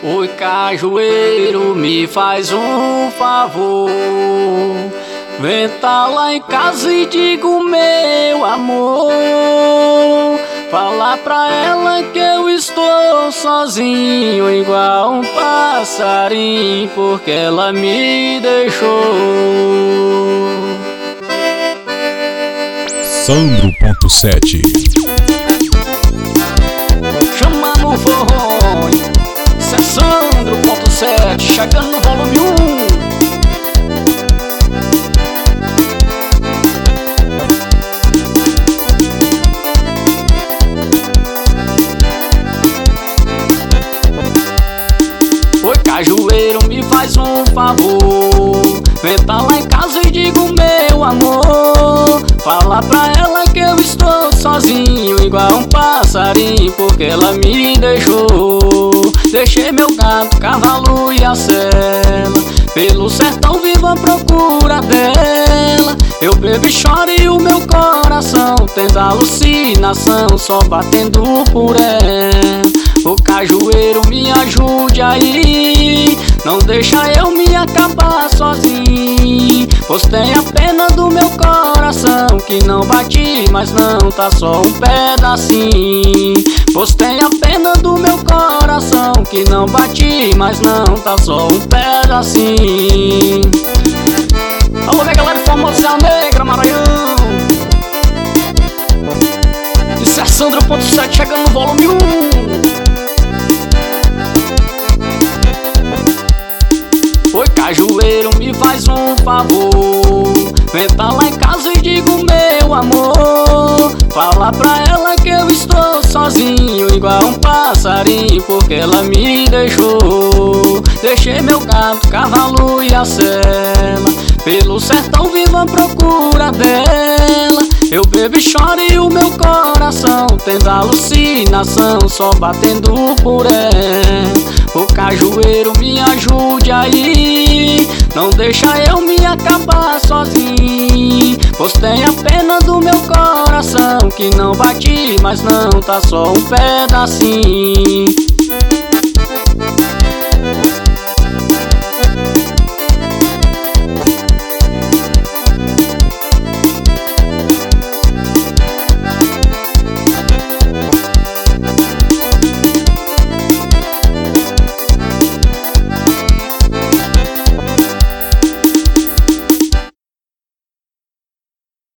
Oi, cajueiro, me faz um favor. Vem tá lá em casa e digo, meu amor, fala pra ela que eu estou sozinho, igual um passarinho, porque ela me deixou. Sandro.7 Chama no fone, cê é Sandro.7, chegando no volume 1. Oi, cajueiro, me faz um favor. Vem tá lá em casa e digo, meu amor, fala pra ela que eu estou sozinho, igual um passarinho, porque ela me deixou. Deixei meu gato, cavalo e a sela, pelo sertão vivo à procura dela. Eu bebo e choro e o meu coração tenta alucinação, só batendo por ela. O cajueiro, me ajude aí, não deixa eu me acabar sozinho, pois tem a pena do meu coração que não bate, mas não tá só um pedacinho. Pois tem a pena do meu coração que não bate, mas não tá só um pedacinho. Alô, minha galera de Formosa Negra, Maranhão. Isso é Sandro.7 chegando no volume 1. Oi, cajueiro, me faz um favor. Vem tá lá em casa e digo, meu amor, fala pra ela que eu estou sozinho, igual um passarinho, porque ela me deixou. Deixei meu gato, cavalo e a sela, pelo sertão vivo à procura dela. Eu bebo e choro e o meu coração tenta alucinação, só batendo por ela. O cajueiro, me ajude aí, não deixa eu me acabar sozinho, pois tem a pena do meu coração que não bate, mas não tá só um pedacinho.